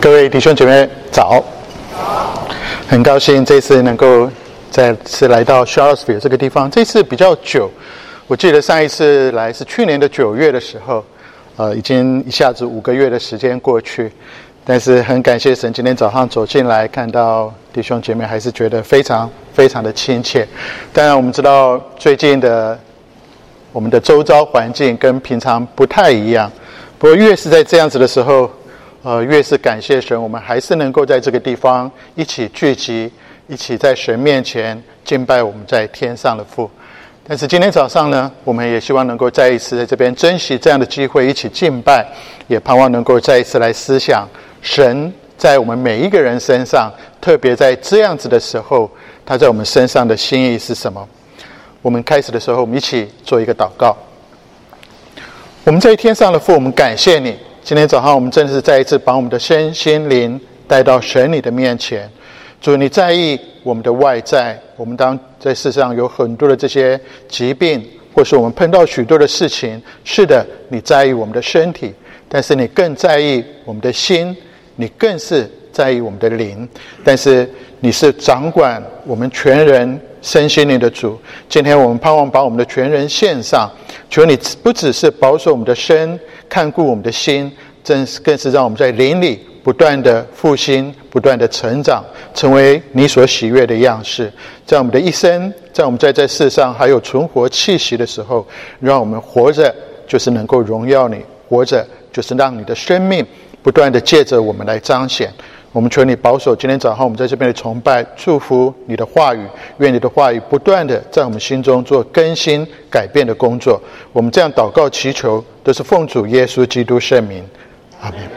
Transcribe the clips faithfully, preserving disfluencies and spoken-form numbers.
各位弟兄姐妹早，很高兴这次能够再次来到 Charlottesville 这个地方。这次比较久，我记得上一次来是去年的九月的时候，呃，已经一下子五个月的时间过去。但是很感谢神，今天早上走进来看到弟兄姐妹，还是觉得非常非常的亲切。当然我们知道最近的我们的周遭环境跟平常不太一样，不过越是在这样子的时候，呃，越是感谢神，我们还是能够在这个地方一起聚集，一起在神面前敬拜我们在天上的父。但是今天早上呢，我们也希望能够再一次在这边珍惜这样的机会，一起敬拜，也盼望能够再一次来思想神在我们每一个人身上，特别在这样子的时候，他在我们身上的心意是什么。我们开始的时候，我们一起做一个祷告。我们在天上的父，我们感谢你，今天早上我们真的是再一次把我们的身心灵带到神你的面前。主，你在意我们的外在，我们当在世上有很多的这些疾病，或是我们碰到许多的事情，是的，你在意我们的身体，但是你更在意我们的心，你更是在意我们的灵。但是你是掌管我们全人身心灵的主，今天我们盼望把我们的全人献上，求你不只是保守我们的身，看顾我们的心，更是让我们在灵里不断的复兴，不断的成长，成为你所喜悦的样式。在我们的一生，在我们在这世上还有存活气息的时候，让我们活着就是能够荣耀你，活着就是让你的生命不断的借着我们来彰显。我们求你保守今天早上我们在这边的崇拜，祝福你的话语，愿你的话语不断的在我们心中做更新改变的工作。我们这样祷告祈求，都是奉主耶稣基督圣名，阿们。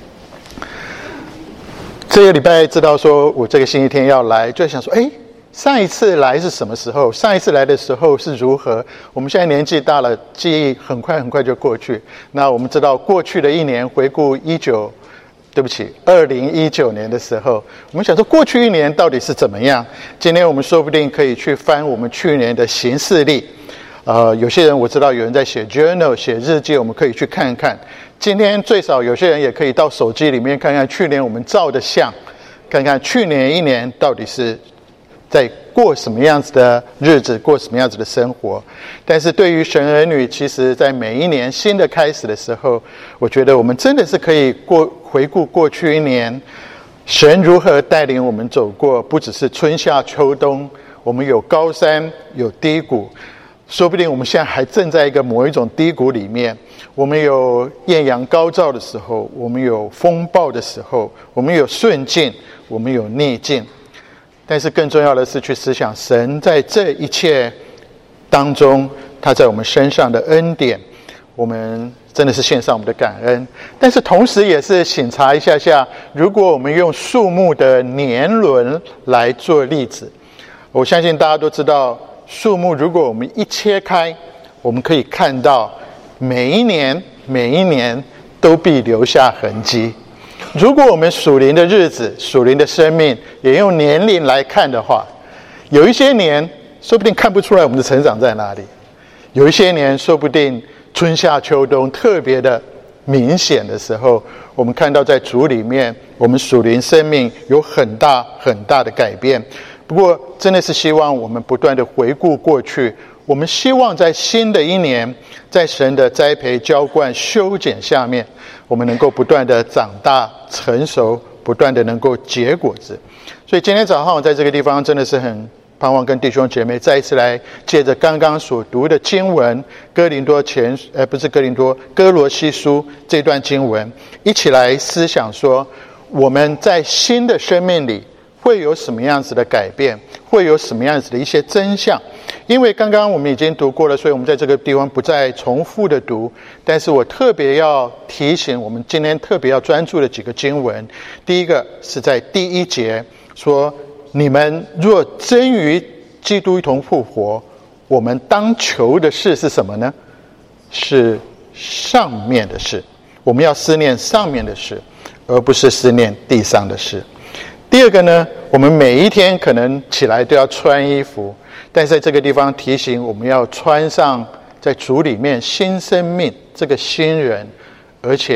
这个礼拜知道说我这个星期天要来，就想说，哎，上一次来是什么时候？上一次来的时候是如何？我们现在年纪大了，记忆很快很快就过去。那我们知道过去的一年，回顾一九，对不起，二零一九年的时候，我们想说过去一年到底是怎么样？今天我们说不定可以去翻我们去年的行事历。呃，有些人我知道有人在写 journal 写日记，我们可以去看看。今天最少有些人也可以到手机里面看看去年我们照的相，看看去年一年到底是在过什么样子的日子，过什么样子的生活。但是对于神儿女，其实在每一年新的开始的时候，我觉得我们真的是可以过回顾过去一年，神如何带领我们走过，不只是春夏秋冬，我们有高山有低谷，说不定我们现在还正在一个某一种低谷里面。我们有艳阳高照的时候，我们有风暴的时候，我们有顺境，我们有逆境。但是更重要的是去思想神在这一切当中，他在我们身上的恩典，我们真的是献上我们的感恩。但是同时也是省察一下下，如果我们用树木的年轮来做例子，我相信大家都知道，树木如果我们一切开，我们可以看到每一年每一年都必留下痕迹。如果我们属灵的日子，属灵的生命也用年龄来看的话，有一些年说不定看不出来我们的成长在哪里，有一些年说不定春夏秋冬特别的明显的时候，我们看到在主里面我们属灵生命有很大很大的改变。不过真的是希望我们不断的回顾过去，我们希望在新的一年，在神的栽培浇灌修剪下面，我们能够不断的长大成熟，不断的能够结果子。所以今天早上我在这个地方真的是很盼望跟弟兄姐妹再一次来借着刚刚所读的经文，哥林多前呃不是哥林多哥罗西书这段经文，一起来思想说我们在新的生命里会有什么样子的改变，会有什么样子的一些真相。因为刚刚我们已经读过了，所以我们在这个地方不再重复的读，但是我特别要提醒我们今天特别要专注的几个经文。第一个是在第一节说，你们若真与基督一同复活，我们当求的事是什么呢？是上面的事。我们要思念上面的事，而不是思念地上的事。第二个呢，我们每一天可能起来都要穿衣服，但是在这个地方提醒我们要穿上在主里面新生命这个新人，而且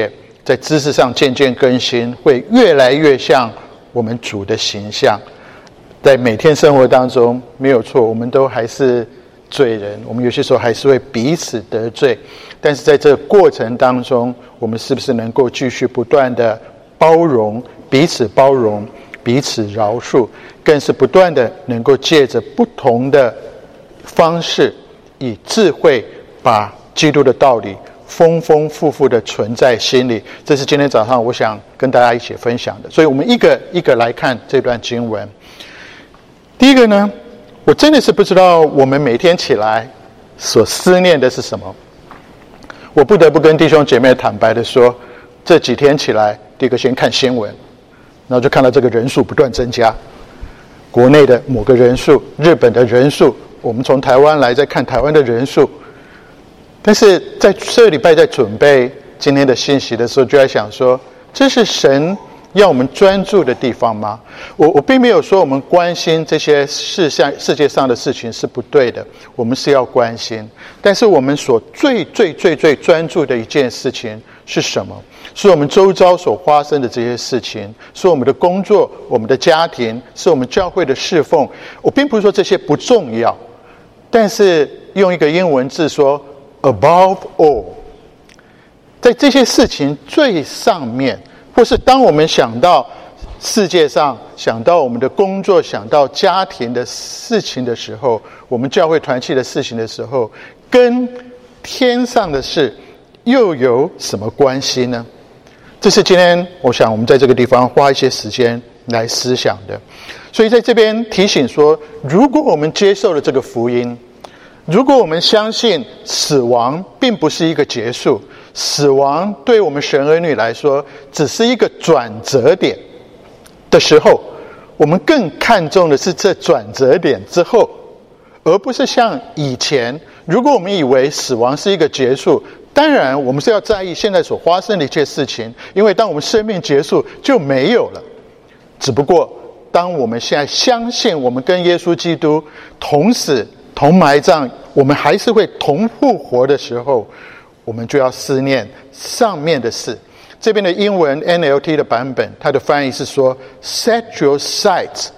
在知识上渐渐更新，会越来越像我们主的形象。在每天生活当中，没有错，我们都还是罪人，我们有些时候还是会彼此得罪。但是在这个过程当中，我们是不是能够继续不断的包容，彼此包容，彼此饶恕，更是不断的能够借着不同的方式，以智慧把基督的道理丰丰富富的存在心里。这是今天早上我想跟大家一起分享的。所以我们一个一个来看这段经文。第一个呢，我真的是不知道我们每天起来所思念的是什么。我不得不跟弟兄姐妹坦白的说，这几天起来，第一个先看新闻，然后就看到这个人数不断增加，国内的某个人数，日本的人数，我们从台湾来再看台湾的人数。但是在这个礼拜在准备今天的信息的时候，就在想说，这是神要我们专注的地方吗？我我并没有说我们关心这些世上世界上的事情是不对的，我们是要关心。但是我们所最最最最专注的一件事情是什么？是我们周遭所发生的这些事情，是我们的工作，我们的家庭，是我们教会的侍奉。我并不是说这些不重要，但是用一个英文字说 above all， 在这些事情最上面，或是当我们想到世界上，想到我们的工作，想到家庭的事情的时候，我们教会团契的事情的时候，跟天上的事又有什么关系呢？这是今天我想我们在这个地方花一些时间来思想的。所以在这边提醒说，如果我们接受了这个福音，如果我们相信死亡并不是一个结束，死亡对我们神儿女来说只是一个转折点的时候，我们更看重的是这转折点之后，而不是像以前，如果我们以为死亡是一个结束，当然我们是要在意现在所发生的一切事情，因为当我们生命结束就没有了。只不过当我们现在相信我们跟耶稣基督同死同埋葬，我们还是会同复活的时候，我们就要思念上面的事。这边的英文 N L T 的版本，它的翻译是说 Set your sights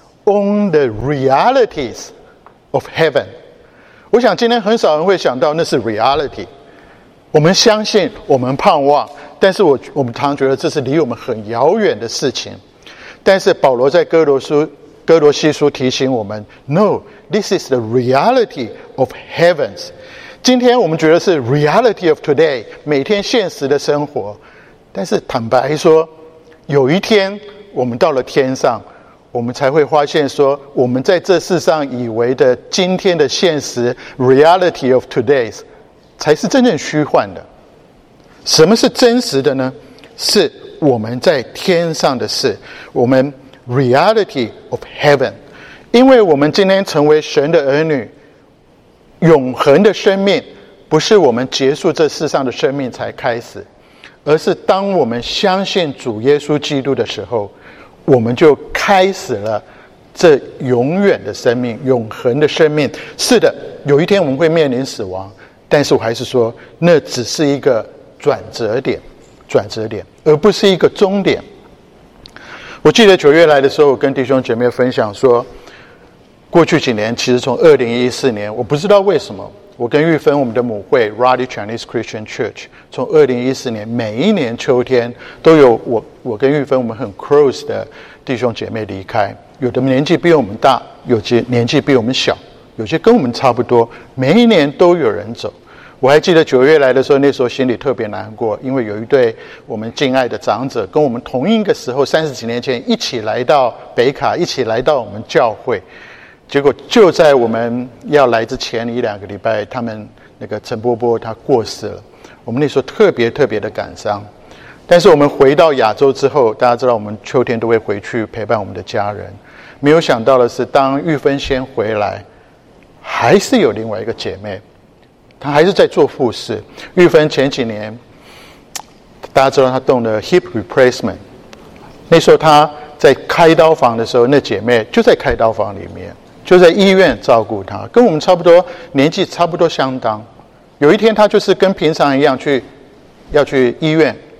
on the realities of heaven。 我想今天很少人会想到那是 reality， 我们相信，我们盼望，但是我我们常常觉得这是离我们很遥远的事情。但是保罗在哥罗书哥罗西书提醒我们 No, this is the reality of heavens。 今天我们觉得是 reality of today， 每天现实的生活。但是坦白说，有一天我们到了天上，我们才会发现说，我们在这世上以为的今天的现实 reality of today's 才是真正虚幻的。什么是真实的呢？是我们在天上的事，我们 reality of heaven。 因为我们今天成为神的儿女，永恒的生命不是我们结束这世上的生命才开始，而是当我们相信主耶稣基督的时候，我们就开始了这永远的生命，永恒的生命。是的，有一天我们会面临死亡，但是我还是说，那只是一个转折点，转折点，而不是一个终点。我记得九月来的时候，我跟弟兄姐妹分享说，过去几年，其实从二零一四年，我不知道为什么，我跟玉芬我们的母会 Raleigh Chinese Christian Church， 从二零一四年每一年秋天都有我我跟玉芬我们很 close 的弟兄姐妹离开，有的年纪比我们大，有些年纪比我们小，有些跟我们差不多，每一年都有人走。我还记得九月来的时候，那时候心里特别难过，因为有一对我们敬爱的长者跟我们同一个时候三十几年前一起来到北卡，一起来到我们教会，结果就在我们要来之前一两个礼拜，他们那个陈波波他过世了。我们那时候特别特别的感伤。但是我们回到亚洲之后，大家知道我们秋天都会回去陪伴我们的家人，没有想到的是，当玉芬先回来，还是有另外一个姐妹，她还是在做护士。玉芬前几年大家知道她动了 hip replacement， 那时候她在开刀房的时候，那姐妹就在开刀房里面，就在医院照顾她，跟我们差不多年纪差不多相当。有一天她就是跟平常一样去要去医院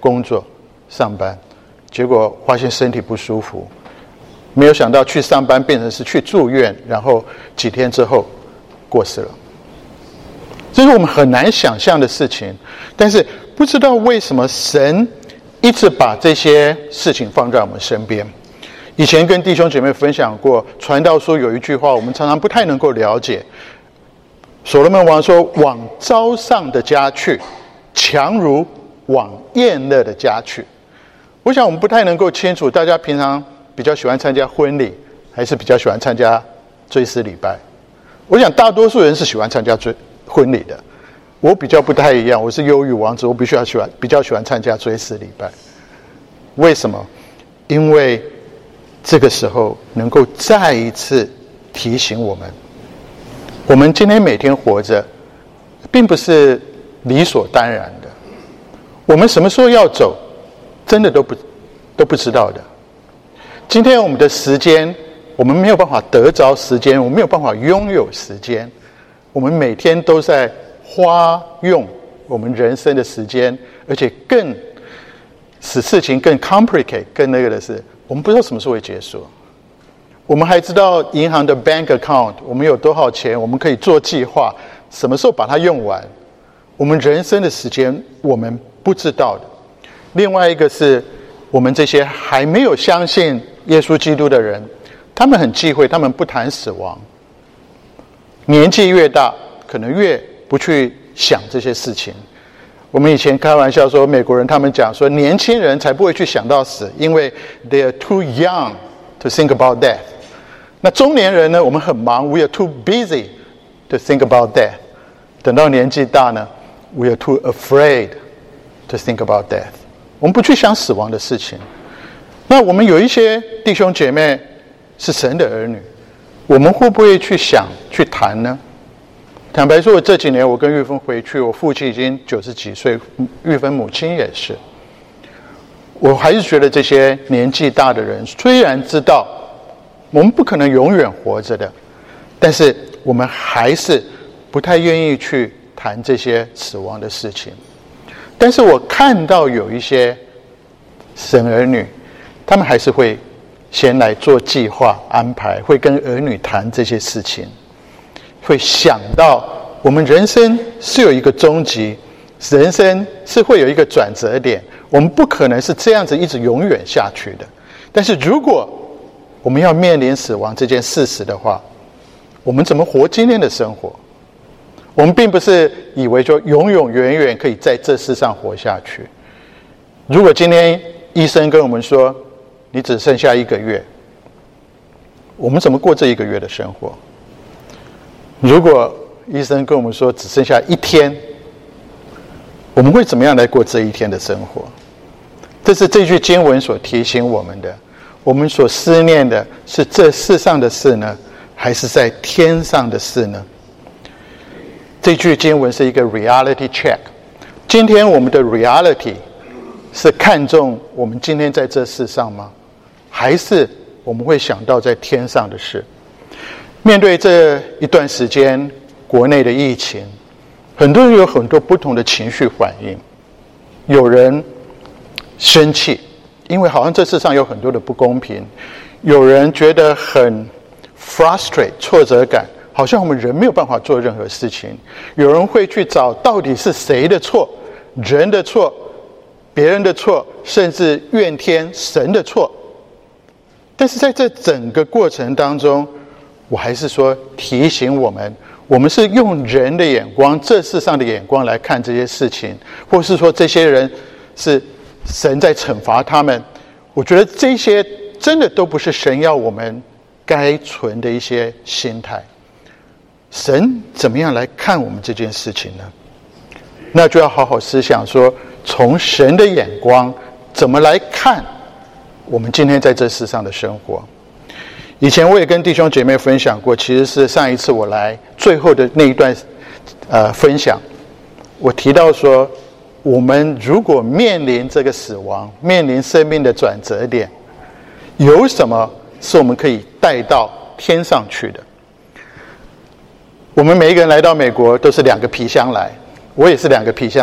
工作、上班，结果发现身体不舒服，没有想到去上班变成是去住院，然后几天之后过世了。这是我们很难想象的事情，但是不知道为什么神一直把这些事情放在我们身边。以前跟弟兄姐妹分享过，传道书有一句话我们常常不太能够了解，所罗门王说，往招上的家去，强如往宴乐的家去。我想我们不太能够清楚，大家平常比较喜欢参加婚礼，还是比较喜欢参加追思礼拜？我想大多数人是喜欢参加追婚礼的，我比较不太一样，我是忧郁王子，我必须要喜欢比较喜欢参加追思礼拜。为什么？因为这个时候能够再一次提醒我们，我们今天每天活着并不是理所当然的，我们什么时候要走真的都不都不知道的。今天我们的时间，我们没有办法得着时间，我们没有办法拥有时间，我们每天都在花用我们人生的时间，而且更使事情更 complicate 更那个的是，我们不知道什么时候会结束。我们还知道银行的 bank account 我们有多少钱，我们可以做计划，什么时候把它用完。我们人生的时间我们不知道的。另外一个是我们这些还没有相信耶稣基督的人，他们很忌讳，他们不谈死亡，年纪越大可能越不去想这些事情。我们以前开玩笑说，美国人他们讲说，年轻人才不会去想到死，因为 they are too young to think about death。 那中年人呢，我们很忙， we are too busy to think about death。 等到年纪大呢， we are too afraid to think about death。 我们不去想死亡的事情。那我们有一些弟兄姐妹是神的儿女，我们会不会去想去谈呢？坦白说，这几年我跟玉芬回去，我父亲已经九十几岁，玉芬母亲也是。我还是觉得这些年纪大的人，虽然知道我们不可能永远活着的，但是我们还是不太愿意去谈这些死亡的事情。但是我看到有一些神儿女，他们还是会先来做计划安排，会跟儿女谈这些事情，会想到我们人生是有一个终极，人生是会有一个转折点，我们不可能是这样子一直永远下去的。但是如果我们要面临死亡这件事实的话，我们怎么活今天的生活？我们并不是以为说永永远远可以在这世上活下去。如果今天医生跟我们说你只剩下一个月，我们怎么过这一个月的生活？如果医生跟我们说只剩下一天，我们会怎么样来过这一天的生活？这是这句经文所提醒我们的。我们所思念的是这世上的事呢，还是在天上的事呢？这句经文是一个 reality check。 今天我们的 reality 是看重我们今天在这世上吗？还是我们会想到在天上的事？面对这一段时间国内的疫情，很多人有很多不同的情绪反应。有人生气，因为好像这世上有很多的不公平；有人觉得很 frustrate 挫折感，好像我们人没有办法做任何事情；有人会去找到底是谁的错，人的错，别人的错，甚至怨天神的错。但是在这整个过程当中，我还是说提醒我们，我们是用人的眼光，这世上的眼光来看这些事情，或是说这些人是神在惩罚他们。我觉得这些真的都不是神要我们该存的一些心态。神怎么样来看我们这件事情呢？那就要好好思想说，从神的眼光怎么来看我们今天在这世上的生活。以前我也跟弟兄姐妹分享过，其实是上一次我来最后的那一段呃分享，我提到说，我们如果面临这个死亡，面临生命的转折点，有什么是我们可以带到天上去的？我们每一个人来到美国都是两个皮箱来，我也是两个皮箱来。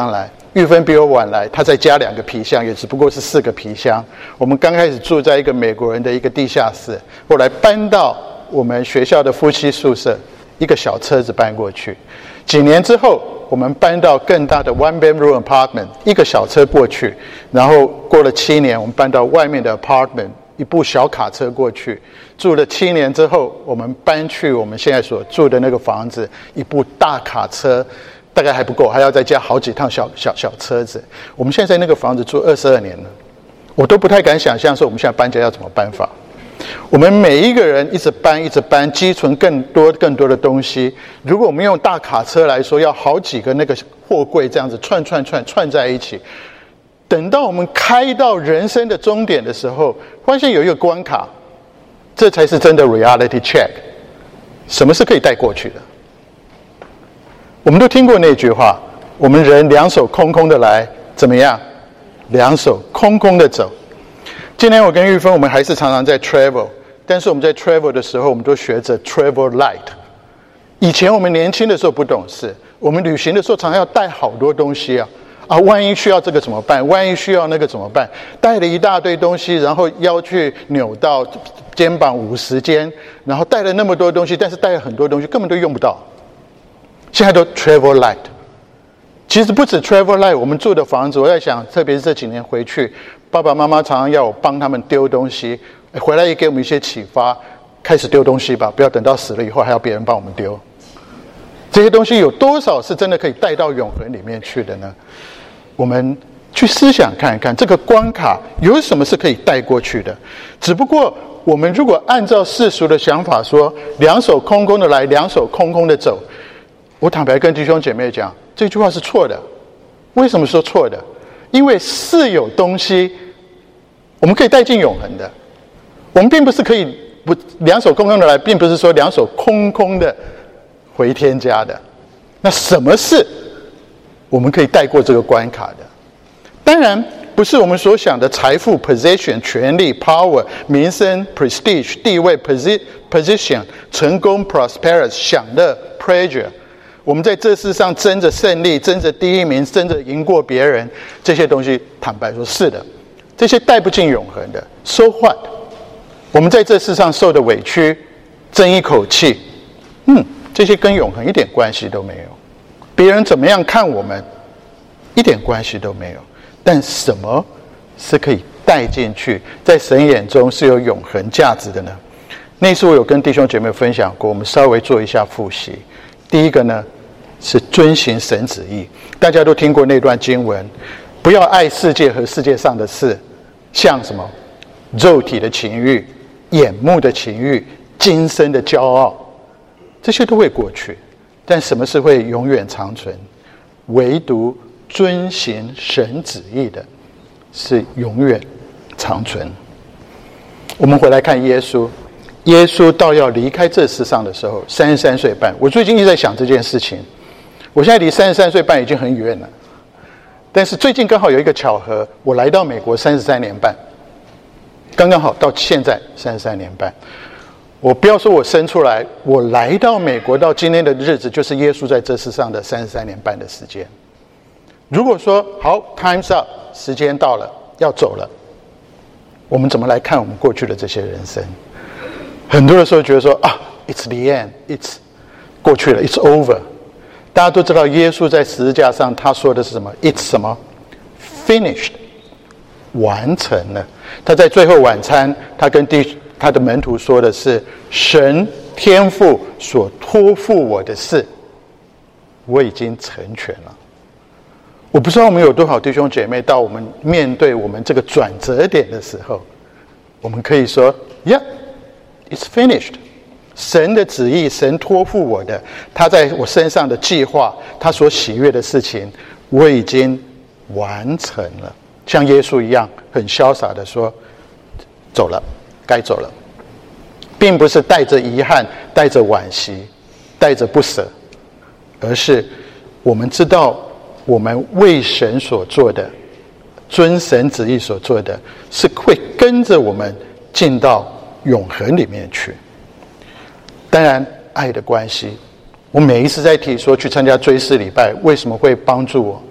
玉芬比我晚来，她再加两个皮箱，也只不过是四个皮箱。我们刚开始住在一个美国人的一个地下室，后来搬到我们学校的夫妻宿舍，一个小车子搬过去。几年之后，我们搬到更大的 one bedroom apartment， 一个小车过去。然后过了七年，我们搬到外面的 apartment， 一部小卡车过去。住了七年之后，我们搬去我们现在所住的那个房子，一部大卡车。大概还不够，还要再加好几趟小小小车子。我们现在在那个房子住二十二年了，我都不太敢想象说我们现在搬家要怎么搬法。我们每一个人一直搬一直搬，积存更多更多的东西。如果我们用大卡车来说，要好几个那个货柜这样子串串串串在一起。等到我们开到人生的终点的时候，发现有一个关卡，这才是真的 reality check。什么是可以带过去的？我们都听过那句话，我们人两手空空的来，怎么样？两手空空的走。今天我跟玉芬，我们还是常常在 travel， 但是我们在 travel 的时候，我们都学着 travel light。以前我们年轻的时候不懂事，我们旅行的时候常常要带好多东西啊，啊，万一需要这个怎么办？万一需要那个怎么办？带了一大堆东西，然后腰去扭到肩膀五十肩，然后带了那么多东西，但是带了很多东西根本都用不到。现在都 travel light， 其实不止 travel light， 我们住的房子，我在想，特别是这几年回去，爸爸妈妈常常要我帮他们丢东西，回来也给我们一些启发，开始丢东西吧，不要等到死了以后还要别人帮我们丢。这些东西有多少是真的可以带到永恒里面去的呢？我们去思想看看，这个关卡有什么是可以带过去的？只不过我们如果按照世俗的想法说，两手空空的来，两手空空的走，我坦白跟弟兄姐妹讲，这句话是错的。为什么说错的？因为是有东西我们可以带进永恒的，我们并不是可以不两手空空的来，并不是说两手空空的回天家的。那什么是我们可以带过这个关卡的？当然不是我们所想的财富 position 权力 power 民生 prestige 地位 position 成功 prosperity 享乐 pleasure，我们在这世上争着胜利，争着第一名，争着赢过别人，这些东西坦白说是的，这些带不进永恒的。 So what？ 我们在这世上受的委屈，争一口气，嗯，这些跟永恒一点关系都没有。别人怎么样看我们，一点关系都没有。但什么是可以带进去，在神眼中是有永恒价值的呢？那次我有跟弟兄姐妹分享过，我们稍微做一下复习。第一个呢，是遵行神旨意。大家都听过那段经文，不要爱世界和世界上的事，像什么肉体的情欲、眼目的情欲、今生的骄傲，这些都会过去。但什么是会永远长存？唯独遵行神旨意的，是永远长存。我们回来看耶稣。耶稣到要离开这世上的时候，三十三岁半。我最近一直在想这件事情。我现在离三十三岁半已经很远了，但是最近刚好有一个巧合，我来到美国三十三年半，刚刚好到现在三十三年半。我不要说我生出来，我来到美国到今天的日子，就是耶稣在这世上的三十三年半的时间。如果说好 ，time's up， 时间到了，要走了，我们怎么来看我们过去的这些人生？很多的时候觉得说啊 ，it's the end， it's 过去了 ，it's over。大家都知道，耶稣在十字架上他说的是什么 ？It's 什么 ？Finished， 完成了。他在最后晚餐，他跟弟他的门徒说的是：神天父所托付我的事，我已经成全了。我不知道我们有多少弟兄姐妹，到我们面对我们这个转折点的时候，我们可以说 ：Yeah。It's finished。神的旨意，神托付我的，他在我身上的计划，他所喜悦的事情，我已经完成了。像耶稣一样，很潇洒的说：“走了，该走了。”并不是带着遗憾，带着惋惜，带着不舍，而是我们知道，我们为神所做的，遵神旨意所做的，是会跟着我们进到永恒里面去。当然爱的关系，我每一次在提说去参加追思礼拜为什么会帮助我，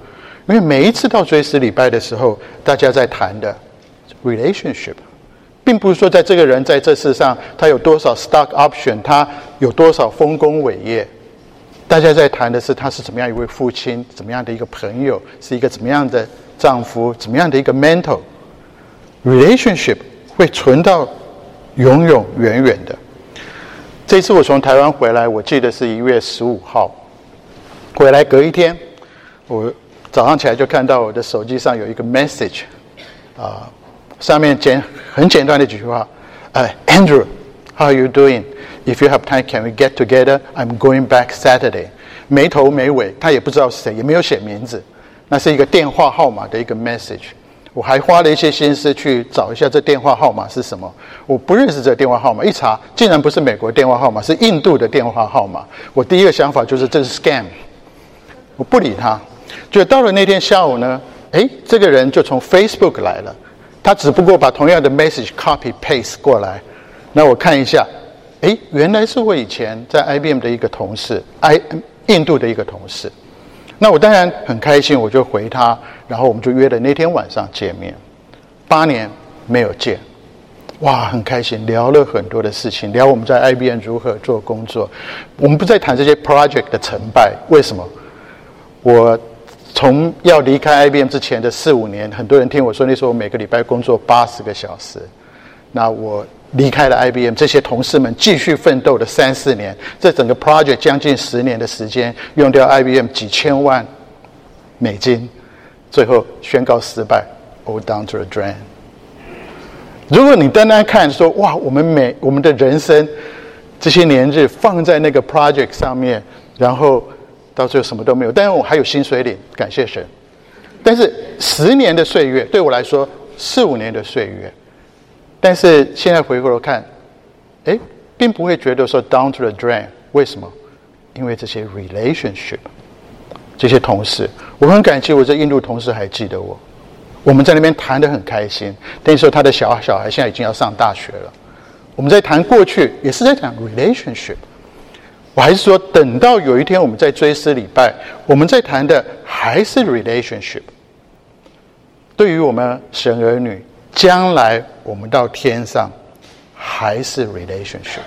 因为每一次到追思礼拜的时候，大家在谈的 relationship， 并不是说在这个人在这世上他有多少 stock option， 他有多少丰功伟业，大家在谈的是他是怎么样一位父亲，怎么样的一个朋友，是一个怎么样的丈夫，怎么样的一个 mentor。 relationship 会存到永永远远的。这次我从台湾回来，我记得是一月十五号回来，隔一天我早上起来就看到我的手机上有一个 message， 啊、呃，上面简很简单的几句话，呃、uh, Andrew, how are you doing? If you have time, can we get together? I'm going back Saturday. 没头没尾，他也不知道是谁，也没有写名字，那是一个电话号码的一个 message。我还花了一些心思去找一下这电话号码是什么，我不认识这电话号码，一查竟然不是美国电话号码，是印度的电话号码。我第一个想法就是这是 scam， 我不理他。就到了那天下午呢，诶，这个人就从 Facebook 来了，他只不过把同样的 message copy paste 过来，那我看一下，诶，原来是我以前在 I B M 的一个同事， I 印度的一个同事。那我当然很开心，我就回他，然后我们就约了那天晚上见面。八年没有见，哇，很开心，聊了很多的事情，聊我们在 I B M 如何做工作。我们不再谈这些 project 的成败，为什么？我从要离开 I B M 之前的四五年，很多人听我说那时候我每个礼拜工作八十个小时。那我离开了 I B M， 这些同事们继续奋斗了三四年，这整个 project 将近十年的时间，用掉 I B M 几千万美金，最后宣告失败 ，all down to the drain。如果你单单看说，哇，我们每我们的人生这些年日放在那个 project 上面，然后到最后什么都没有，但是我还有薪水领，感谢神。但是十年的岁月对我来说，四五年的岁月。但是现在回过头看，哎，并不会觉得说 down to the drain。为什么？因为这些 relationship， 这些同事，我很感激我这印度同事还记得我。我们在那边谈得很开心。那时候他的小小孩现在已经要上大学了。我们在谈过去，也是在讲 relationship。我还是说，等到有一天我们在追思礼拜，我们在谈的还是 relationship。对于我们神儿女，将来我们到天上还是 relationship，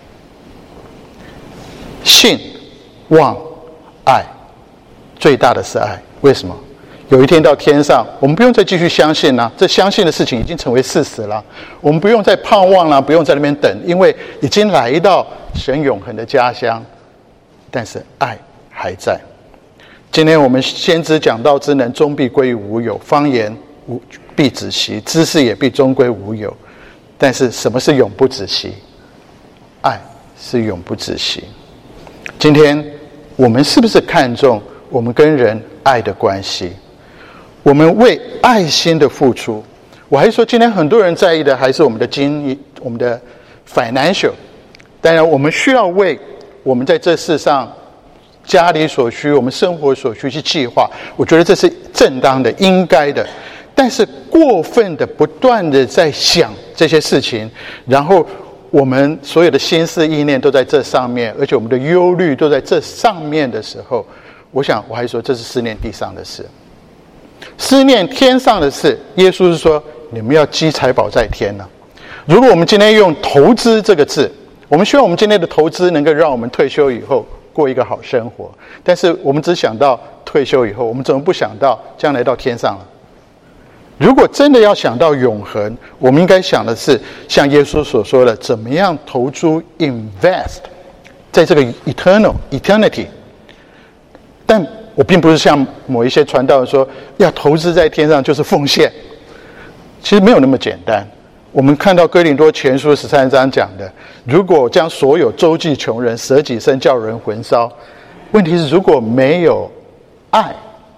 信、望、爱，最大的是爱。为什么？有一天到天上，我们不用再继续相信了，这相信的事情已经成为事实了。我们不用再盼望了，不用在那边等，因为已经来到神永恒的家乡。但是爱还在。今天我们先知讲道之能，终必归于无有；方言无必止息，知识也必终归无有。但是什么是永不止息？爱是永不止息。今天我们是不是看重我们跟人爱的关系？我们为爱心的付出，我还说今天很多人在意的还是我们的经我们的 financial。当然我们需要为我们在这世上家里所需，我们生活所需去计划，我觉得这是正当的，应该的。但是过分的不断的在想这些事情，然后我们所有的心思意念都在这上面，而且我们的忧虑都在这上面的时候，我想我还说这是思念地上的事。思念天上的事，耶稣是说你们要积财宝在天呢。如果我们今天用投资这个字，我们希望我们今天的投资能够让我们退休以后过一个好生活，但是我们只想到退休以后，我们怎么不想到将来到天上了？如果真的要想到永恒，我们应该想的是像耶稣所说的，怎么样投注 invest 在这个 eternal eternity。但我并不是像某一些传道人说要投资在天上就是奉献，其实没有那么简单。我们看到哥林多前书十三章讲的，如果将所有周济穷人，舍己身叫人魂烧，问题是如果没有爱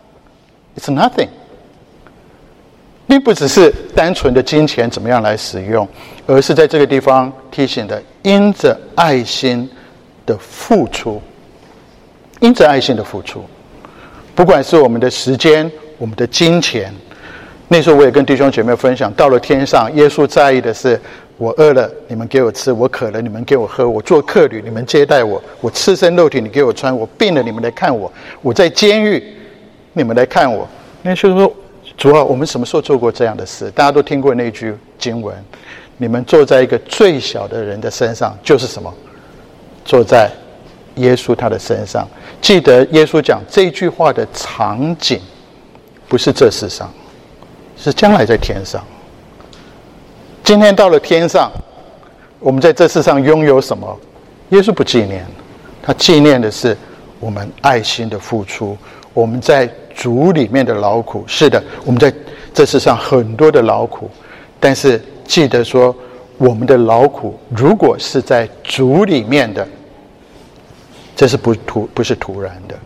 it's nothing。并不只是单纯的金钱怎么样来使用，而是在这个地方提醒的，因着爱心的付出，因着爱心的付出，不管是我们的时间，我们的金钱。那时候我也跟弟兄姐妹分享，到了天上，耶稣在意的是，我饿了你们给我吃，我渴了你们给我喝，我做客旅你们接待我，我赤身露体你给我穿，我病了你们来看我，我在监狱你们来看我。 那就是说，主啊，我们什么时候做过这样的事？大家都听过那句经文：你们坐在一个最小的人的身上，就是什么？坐在耶稣他的身上。记得耶稣讲这句话的场景，不是这世上，是将来在天上。今天到了天上，我们在这世上拥有什么？耶稣不纪念，他纪念的是我们爱心的付出，我们在主里面的劳苦。是的，我们在这世上很多的劳苦，但是记得说，我们的劳苦如果是在主里面的，这是不突不是突然的。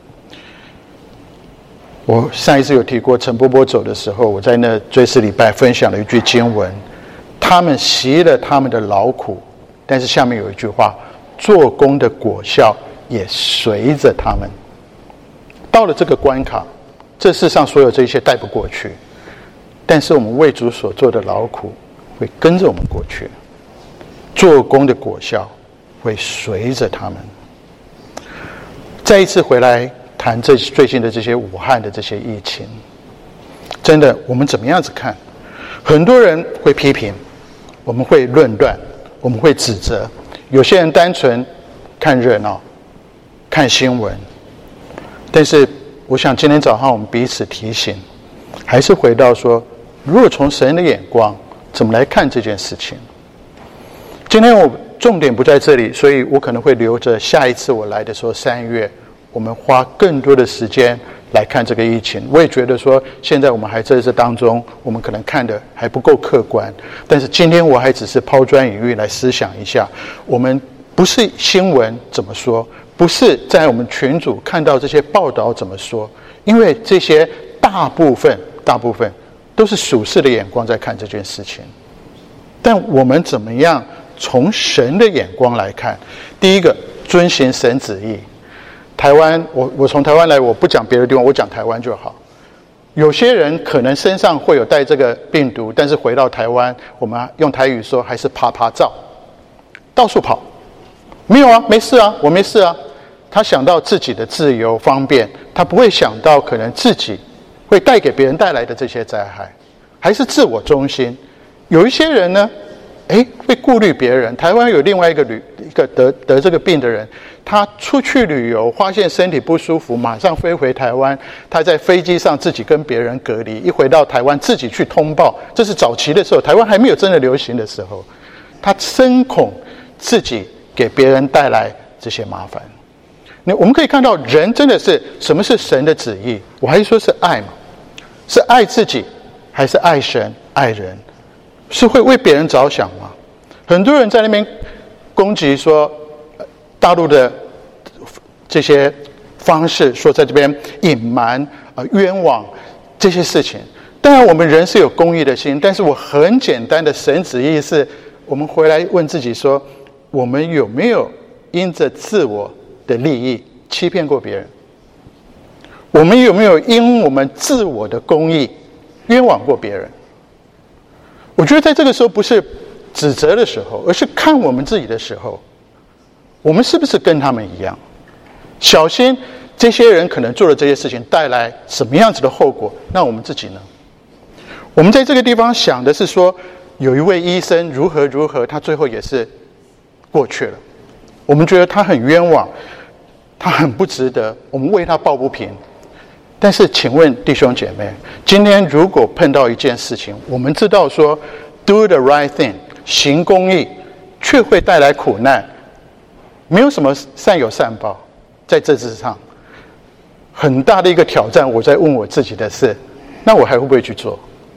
我上一次有提过，陈伯伯走的时候，我在那追思礼拜分享了一句经文：他们习了他们的劳苦，但是下面有一句话，做工的果效也随着他们。到了这个关卡，这世上所有这些带不过去，但是我们为主所做的劳苦会跟着我们过去，做工的果效会随着他们。再一次回来谈这最近的这些武汉的这些疫情，真的我们怎么样子看？很多人会批评，我们会论断，我们会指责，有些人单纯看热闹看新闻。但是我想今天早上我们彼此提醒，还是回到说，如果从神的眼光怎么来看这件事情。今天我重点不在这里，所以我可能会留着下一次我来的时候，三月我们花更多的时间来看这个疫情。我也觉得说，现在我们还在这当中，我们可能看的还不够客观。但是今天我还只是抛砖引玉来思想一下，我们不是新闻怎么说，不是在我们群组看到这些报道怎么说，因为这些大部分大部分都是属世的眼光在看这件事情。但我们怎么样从神的眼光来看？第一个，遵行神旨意。台湾，我我从台湾来，我不讲别的地方，我讲台湾就好。有些人可能身上会有带这个病毒，但是回到台湾，我们用台语说还是趴趴照，到处跑。没有啊，没事啊，我没事啊。他想到自己的自由方便，他不会想到可能自己会带给别人带来的这些灾害，还是自我中心。有一些人呢，哎，会顾虑别人。台湾有另外一个旅一个得得这个病的人，他出去旅游，发现身体不舒服，马上飞回台湾。他在飞机上自己跟别人隔离，一回到台湾自己去通报。这是早期的时候，台湾还没有真的流行的时候，他深恐自己给别人带来这些麻烦。那我们可以看到，人真的是什么是神的旨意？我还是说是爱嘛？是爱自己，还是爱神爱人？是会为别人着想吗？很多人在那边攻击说大陆的这些方式，说在这边隐瞒、呃、冤枉这些事情。当然我们人是有公义的心，但是我很简单的神旨意是，我们回来问自己说，我们有没有因着自我的利益欺骗过别人？我们有没有因我们自我的公义冤枉过别人？我觉得在这个时候不是指责的时候，而是看我们自己的时候，我们是不是跟他们一样？小心这些人可能做了这些事情带来什么样子的后果，那我们自己呢？我们在这个地方想的是说，有一位医生如何如何，他最后也是过去了。我们觉得他很冤枉，他很不值得，我们为他抱不平。但是请问弟兄姐妹，今天如果碰到一件事情，我们知道说 do the right thing， 行公义，却会带来苦难，没有什么善有善报。在这之上很大的一个挑战，我在问我自己的是，那我还会不会去做？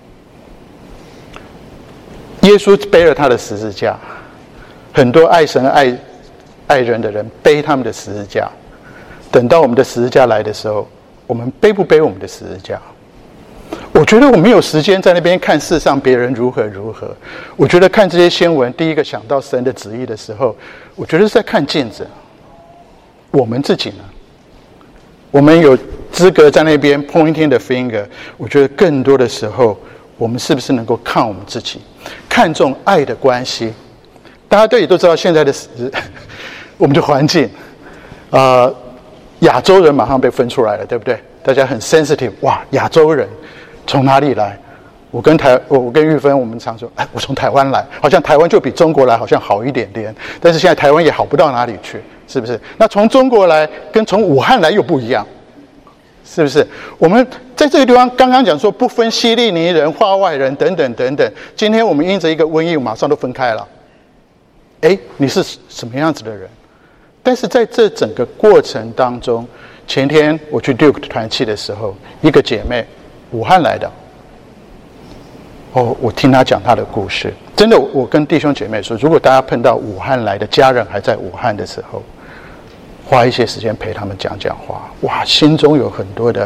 耶稣背了他的十字架，很多爱神爱爱人的人背他们的十字架，等到我们的十字架来的时候，我们背不背我们的十字架？我觉得我没有时间在那边看世上别人如何如何。我觉得看这些新闻，第一个想到神的旨意的时候，我觉得是在看镜子。我们自己呢？我们有资格在那边 pointing the finger。我觉得更多的时候，我们是不是能够看我们自己，看重爱的关系？大家都也都知道现在的我们的环境，呃。亚洲人马上被分出来了，对不对？ 大家很 sensitive， 哇，亚洲人从哪里来？我跟台我我跟玉芬，我们常说，哎，我从台湾来，好像台湾就比中国来好像好一点点，但是现在台湾也好不到哪里去，是不是？那从中国来跟从武汉来又不一样，是不是？我们在这个地方刚刚讲说不分希利尼人、化外人等等等等，今天我们因着一个瘟疫，马上都分开了。哎，你是什么样子的人？但是在这整个过程当中，前天我去 Duke 团契的时候，一个姐妹，武汉来的，哦，我听她讲她的故事。真的，我跟弟兄姐妹说，如果大家碰到武汉来的家人还在武汉的时候，花一些时间陪他们讲讲话，哇，心中有很多的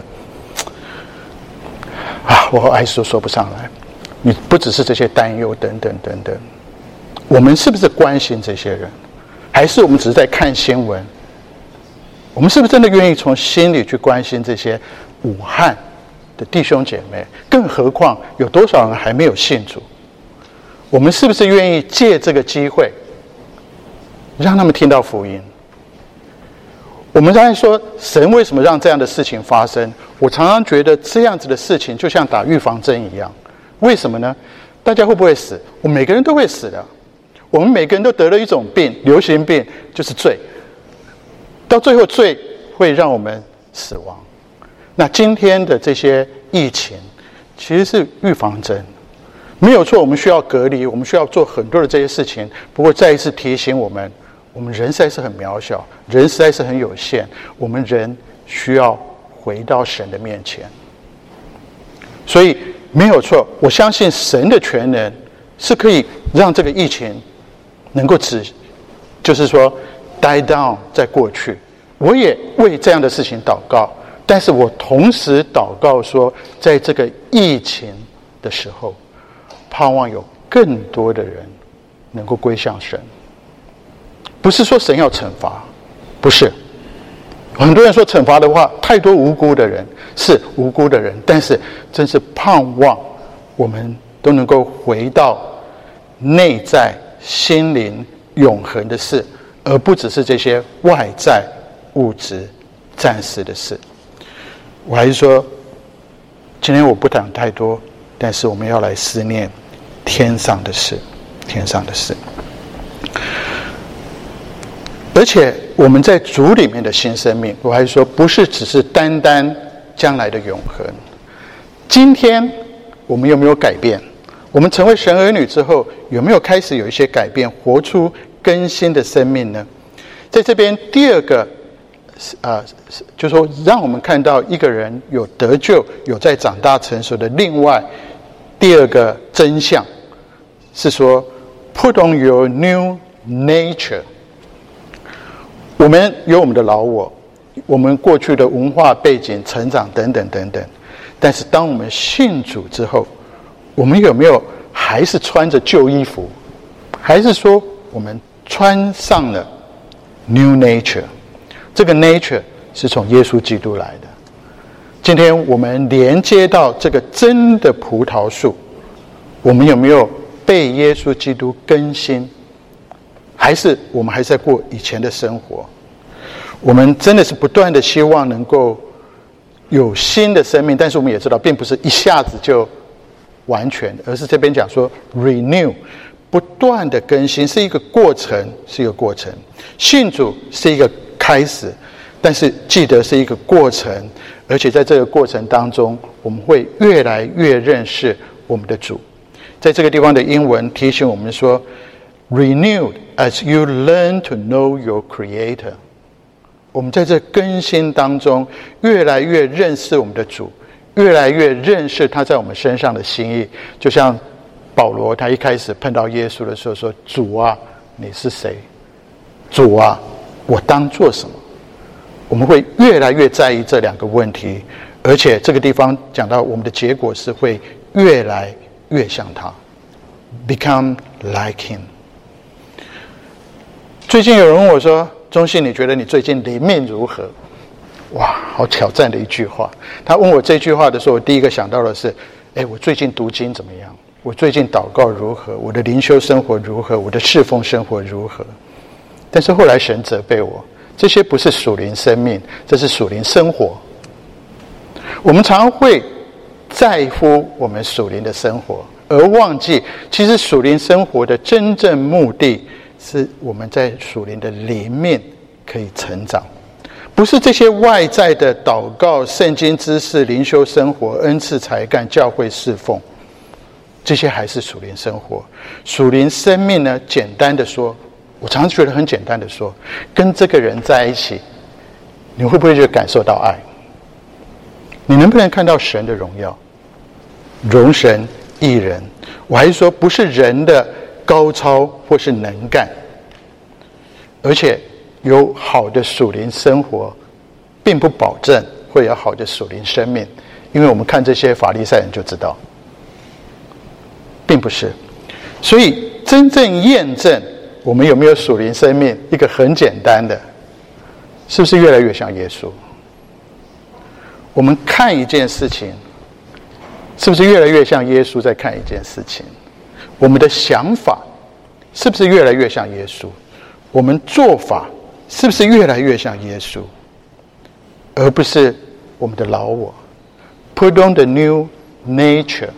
啊，我爱说说不上来。你不只是这些担忧等等等等，我们是不是关心这些人？还是我们只是在看新闻？我们是不是真的愿意从心里去关心这些武汉的弟兄姐妹？更何况有多少人还没有信主？我们是不是愿意借这个机会，让他们听到福音？我们刚才说，神为什么让这样的事情发生？我常常觉得这样子的事情就像打预防针一样。为什么呢？大家会不会死？我们每个人都会死的。我们每个人都得了一种病，流行病，就是罪。到最后，罪会让我们死亡。那今天的这些疫情，其实是预防针，没有错。我们需要隔离，我们需要做很多的这些事情。不过，再一次提醒我们，我们人实在是很渺小，人实在是很有限。我们人需要回到神的面前。所以，没有错。我相信神的全能是可以让这个疫情能够止，就是说 die down 在过去。我也为这样的事情祷告，但是我同时祷告说，在这个疫情的时候，盼望有更多的人能够归向神。不是说神要惩罚，不是。很多人说惩罚的话，太多无辜的人，是无辜的人，但是真是盼望我们都能够回到内在心灵永恒的事，而不只是这些外在物质暂时的事。我还是说，今天我不讲太多，但是我们要来思念天上的事，天上的事。而且我们在主里面的新生命，我还是说，不是只是单单将来的永恒。今天我们有没有改变？我们成为神儿女之后，有没有开始有一些改变，活出更新的生命呢？在这边第二个，呃，就是说让我们看到一个人有得救、有在长大成熟的另外第二个真相，是说 put on your new nature。我们有我们的老我，我们过去的文化背景、成长等等等等，但是当我们信主之后，我们有没有还是穿着旧衣服？还是说我们穿上了 new nature？ 这个 nature 是从耶稣基督来的。今天我们连接到这个真的葡萄树，我们有没有被耶稣基督更新？还是我们还在过以前的生活？我们真的是不断的希望能够有新的生命，但是我们也知道并不是一下子就完全，而是这边讲说 renew， 不断的更新，是一个过程，是一个过程。信主是一个开始，但是记得是一个过程，而且在这个过程当中，我们会越来越认识我们的主。在这个地方的英文提醒我们说 renewed as you learn to know your creator。 我们在这更新当中越来越认识我们的主，越来越认识他在我们身上的心意。就像保罗他一开始碰到耶稣的时候说，主啊，你是谁？主啊，我当做什么？我们会越来越在意这两个问题，而且这个地方讲到我们的结果是会越来越像他， become like him。 最近有人问我说，中信，你觉得你最近灵命如何？哇，好挑战的一句话。他问我这句话的时候，我第一个想到的是，哎，我最近读经怎么样？我最近祷告如何？我的灵修生活如何？我的侍奉生活如何？但是后来神责备我，这些不是属灵生命，这是属灵生活。 我们常会在乎我们属灵的生活，而忘记其实属灵生活的真正目的是我们在属灵的里面可以成长，不是这些外在的祷告、圣经知识、灵修生活、恩赐才干、教会侍奉，这些还是属灵生活。属灵生命呢，简单的说，我常常觉得很简单的说，跟这个人在一起，你会不会就感受到爱？你能不能看到神的荣耀？容神益人，我还是说不是人的高超或是能干，而且有好的属灵生活并不保证会有好的属灵生命，因为我们看这些法利赛人就知道并不是。所以真正验证我们有没有属灵生命，一个很简单的，是不是越来越像耶稣？我们看一件事情，是不是越来越像耶稣在看一件事情？我们的想法是不是越来越像耶稣？我们做法是不是越来越像耶稣？而不是我们的老我。 Put on the new nature.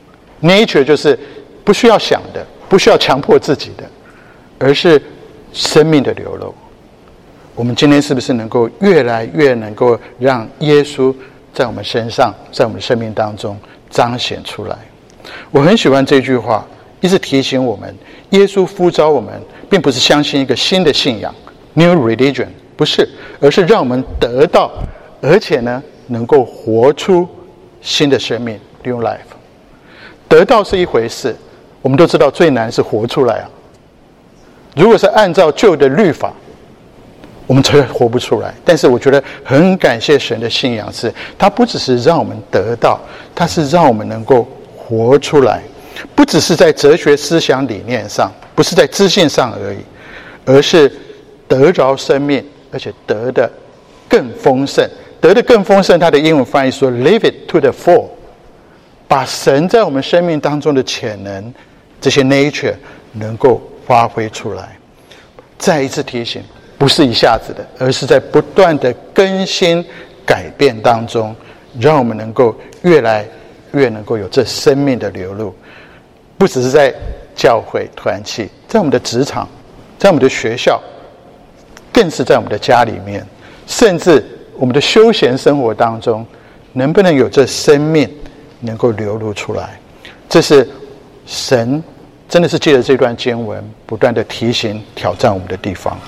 Nature 就是不需要想的，不需要强迫自己的，而是生命的流露。我们今天是不是能够越来越能够让耶稣在我们身上，在我们的生命当中彰显出来？我很喜欢这句话，一直提醒我们，耶稣呼召我们并不是相信一个新的信仰 new religion， 不是，而是让我们得到，而且呢能够活出新的生命 new life。 得到是一回事，我们都知道最难是活出来啊。如果是按照旧的律法，我们才活不出来。但是我觉得很感谢神的信仰是，它不只是让我们得到，它是让我们能够活出来。不只是在哲学思想理念上，不是在知性上而已，而是得着生命，而且得的更丰盛。得的更丰盛，它的英文翻译说 live it to the full， 把神在我们生命当中的潜能，这些 nature 能够发挥出来。再一次提醒，不是一下子的，而是在不断的更新改变当中，让我们能够越来越能够有这生命的流露。不只是在教会团契，在我们的职场，在我们的学校，更是在我们的家里面，甚至我们的休闲生活当中，能不能有这生命能够流露出来？这是神真的是借着这段经文不断的提醒挑战我们的地方。